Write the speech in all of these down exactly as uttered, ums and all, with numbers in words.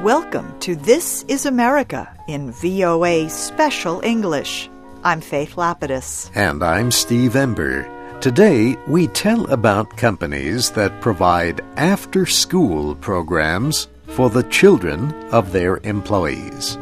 Welcome to This is America in V O A Special English. I'm Faith Lapidus. And I'm Steve Ember. Today, we tell about companies that provide after-school programs for the children of their employees.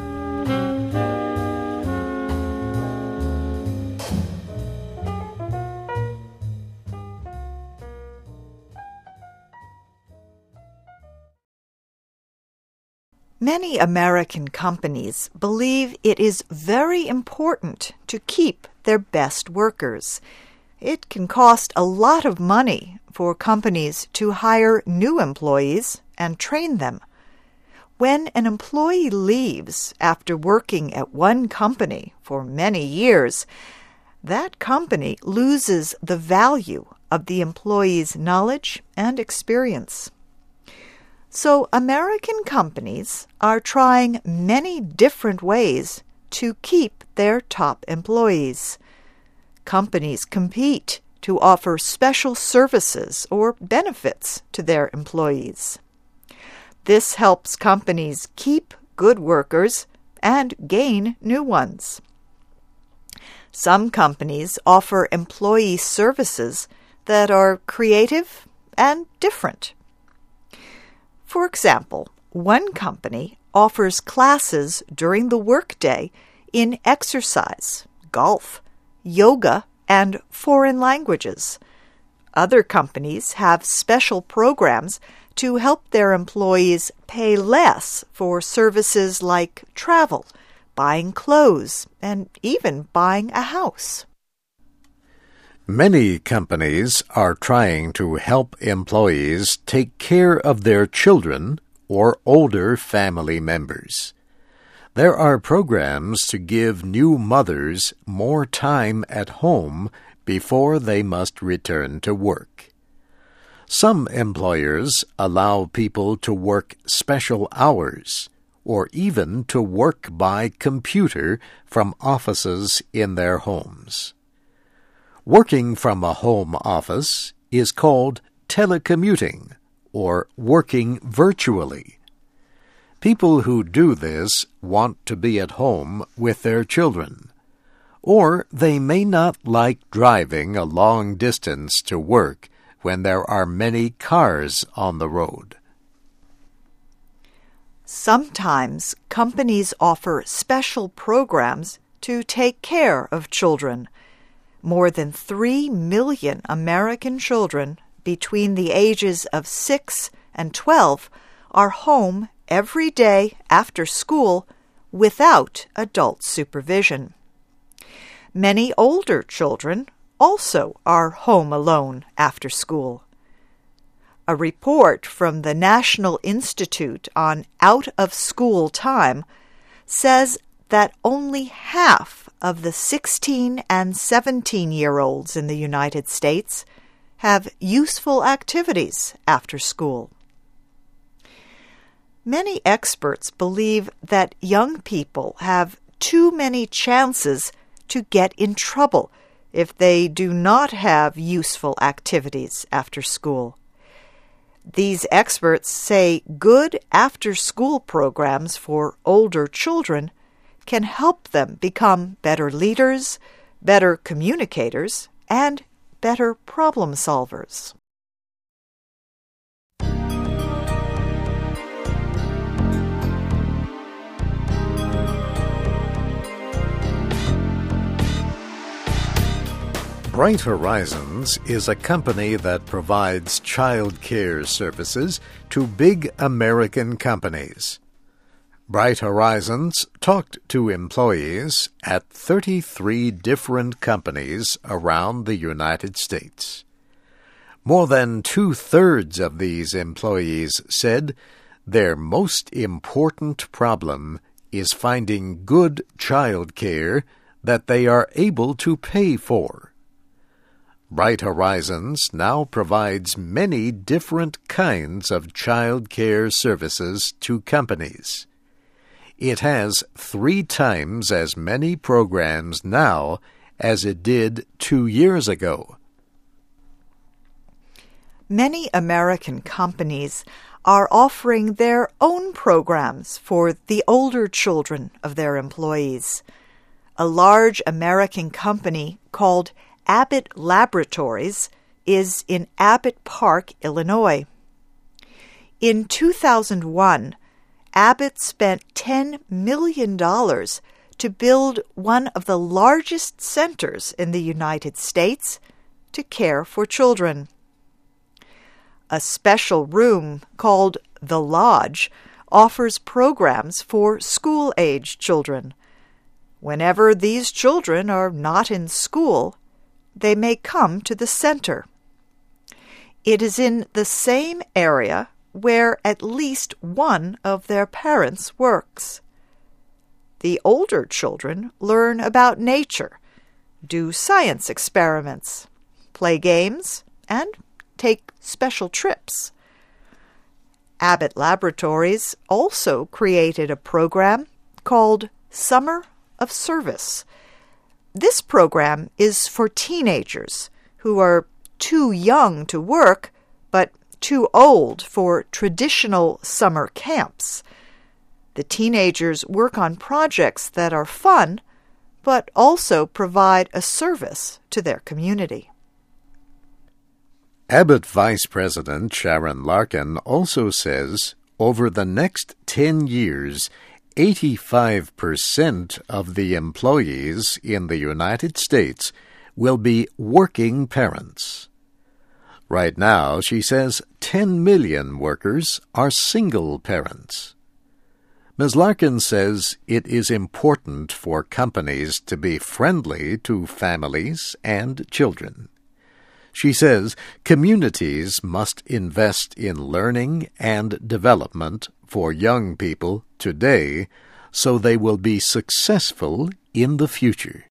Many American companies believe it is very important to keep their best workers. It can cost a lot of money for companies to hire new employees and train them. When an employee leaves after working at one company for many years, that company loses the value of the employee's knowledge and experience. So American companies are trying many different ways to keep their top employees. Companies compete to offer special services or benefits to their employees. This helps companies keep good workers and gain new ones. Some companies offer employee services that are creative and different. For example, one company offers classes during the workday in exercise, golf, yoga, and foreign languages. Other companies have special programs to help their employees pay less for services like travel, buying clothes, and even buying a house. Many companies are trying to help employees take care of their children or older family members. There are programs to give new mothers more time at home before they must return to work. Some employers allow people to work special hours or even to work by computer from offices in their homes. Working from a home office is called telecommuting or working virtually. People who do this want to be at home with their children, or they may not like driving a long distance to work when there are many cars on the road. Sometimes companies offer special programs to take care of children. More than three million American children between the ages of six and twelve are home every day after school without adult supervision. Many older children also are home alone after school. A report from the National Institute on Out-of-School Time says that only half of the sixteen and seventeen-year-olds in the United States have useful activities after school. Many experts believe that young people have too many chances to get in trouble if they do not have useful activities after school. These experts say good after-school programs for older children can help them become better leaders, better communicators, and better problem solvers. Bright Horizons is a company that provides child care services to big American companies. Bright Horizons talked to employees at thirty-three different companies around the United States. More than two-thirds of these employees said their most important problem is finding good child care that they are able to pay for. Bright Horizons now provides many different kinds of child care services to companies. It has three times as many programs now as it did two years ago. Many American companies are offering their own programs for the older children of their employees. A large American company called Abbott Laboratories is in Abbott Park, Illinois. In two thousand one, Abbott spent ten million dollars to build one of the largest centers in the United States to care for children. A special room called The Lodge offers programs for school-age children. Whenever these children are not in school, they may come to the center. It is in the same area where at least one of their parents works. The older children learn about nature, do science experiments, play games, and take special trips. Abbott Laboratories also created a program called Summer of Service. This program is for teenagers who are too young to work, but too old for traditional summer camps. The teenagers work on projects that are fun, but also provide a service to their community. Abbott Vice President Sharon Larkin also says over the next ten years, eighty-five percent of the employees in the United States will be working parents. Right now, she says ten million workers are single parents. Miz Larkin says it is important for companies to be friendly to families and children. She says communities must invest in learning and development for young people today so they will be successful in the future.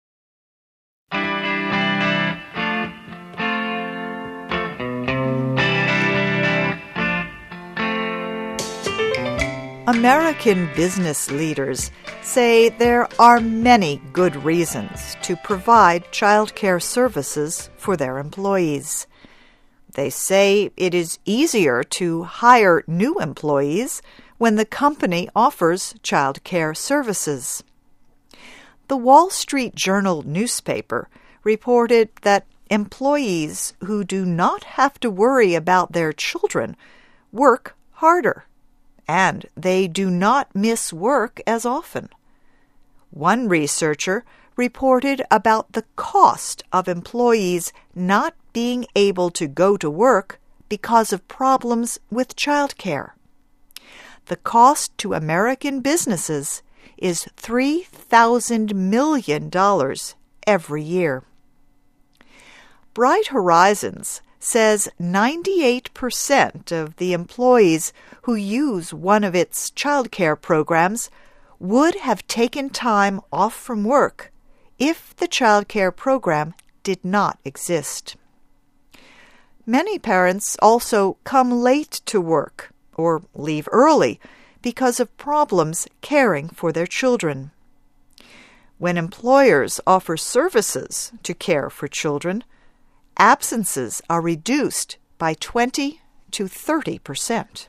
American business leaders say there are many good reasons to provide childcare services for their employees. They say it is easier to hire new employees when the company offers childcare services. The Wall Street Journal newspaper reported that employees who do not have to worry about their children work harder, and they do not miss work as often. One researcher reported about the cost of employees not being able to go to work because of problems with childcare. The cost to American businesses is three thousand million dollars every year. Bright Horizons says ninety-eight percent of the employees who use one of its childcare programs would have taken time off from work if the childcare program did not exist. Many parents also come late to work or leave early because of problems caring for their children. When employers offer services to care for children, absences are reduced by twenty to thirty percent.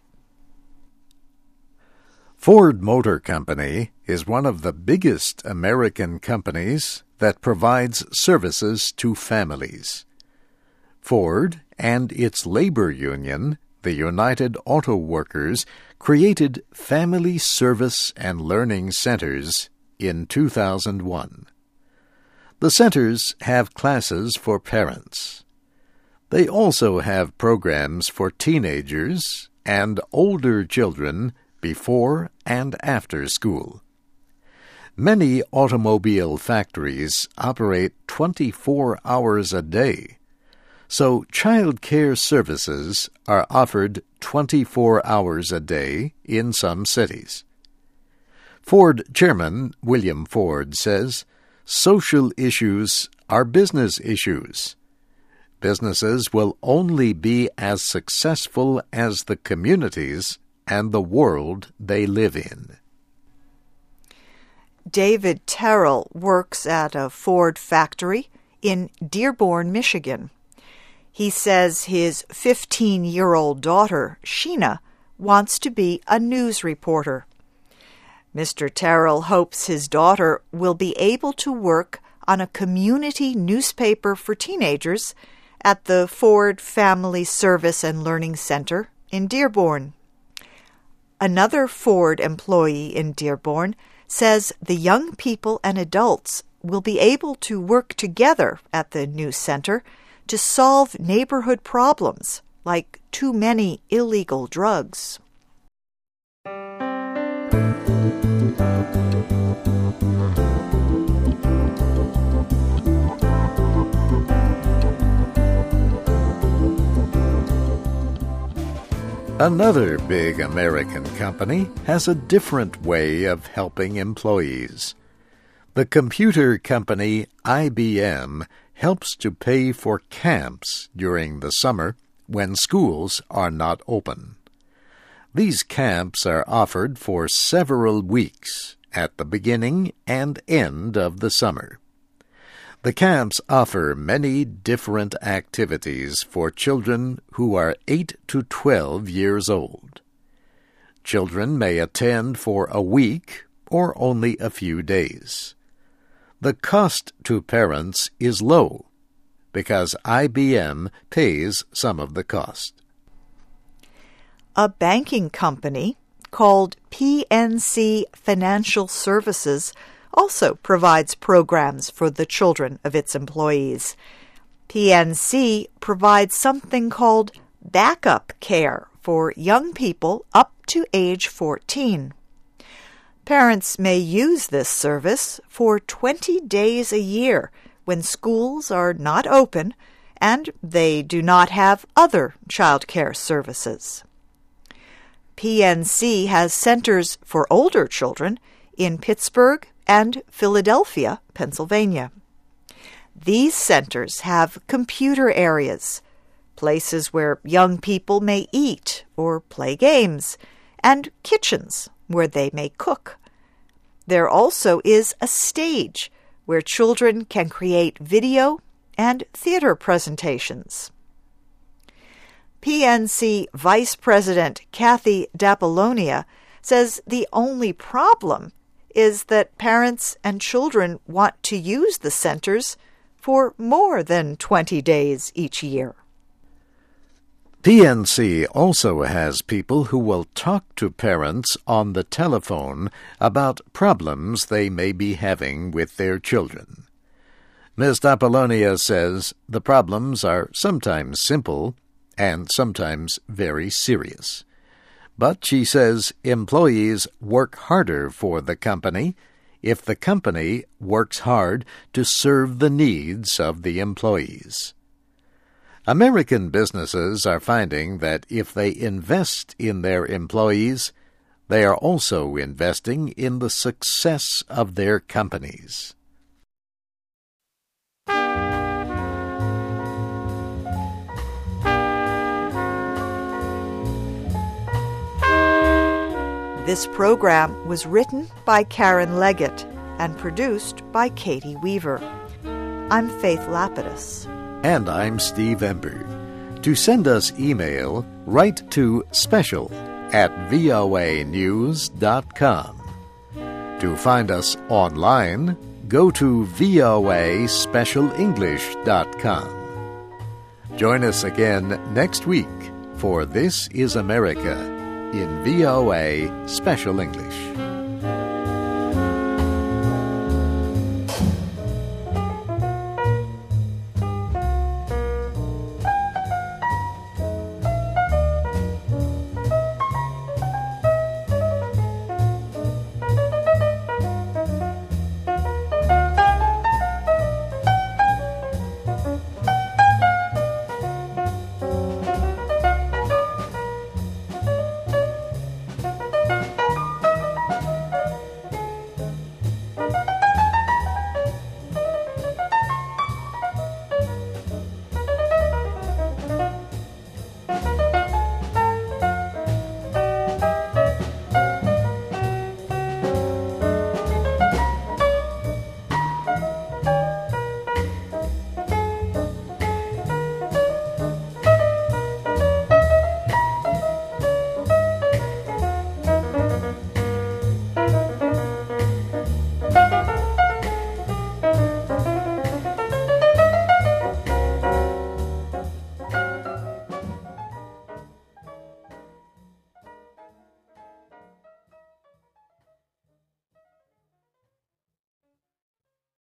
Ford Motor Company is one of the biggest American companies that provides services to families. Ford and its labor union, the United Auto Workers, created Family Service and Learning Centers in two thousand one. The centers have classes for parents. They also have programs for teenagers and older children before and after school. Many automobile factories operate twenty-four hours a day, so child care services are offered twenty-four hours a day in some cities. Ford Chairman William Ford says, social issues are business issues. Businesses will only be as successful as the communities and the world they live in. David Terrell works at a Ford factory in Dearborn, Michigan. He says his fifteen-year-old daughter, Sheena, wants to be a news reporter. Mister Terrell hopes his daughter will be able to work on a community newspaper for teenagers at the Ford Family Service and Learning Center in Dearborn. Another Ford employee in Dearborn says the young people and adults will be able to work together at the news center to solve neighborhood problems like too many illegal drugs. Another big American company has a different way of helping employees. The computer company I B M helps to pay for camps during the summer when schools are not open. These camps are offered for several weeks at the beginning and end of the summer. The camps offer many different activities for children who are eight to twelve years old. Children may attend for a week or only a few days. The cost to parents is low because I B M pays some of the cost. A banking company called P N C Financial Services also provides programs for the children of its employees. P N C provides something called backup care for young people up to age fourteen. Parents may use this service for twenty days a year when schools are not open and they do not have other child care services. P N C has centers for older children in Pittsburgh and Philadelphia, Pennsylvania. These centers have computer areas, places where young people may eat or play games, and kitchens where they may cook. There also is a stage where children can create video and theater presentations. P N C Vice President Kathy D'Apollonia says the only problem is that parents and children want to use the centers for more than twenty days each year. P N C also has people who will talk to parents on the telephone about problems they may be having with their children. Miz D'Apollonia says the problems are sometimes simple and sometimes very serious. But she says employees work harder for the company if the company works hard to serve the needs of the employees. American businesses are finding that if they invest in their employees, they are also investing in the success of their companies. This program was written by Karen Leggett and produced by Katie Weaver. I'm Faith Lapidus. And I'm Steve Ember. To send us email, write to special at voa news dot com. To find us online, go to voa special english dot com. Join us again next week for This is America in V O A Special English.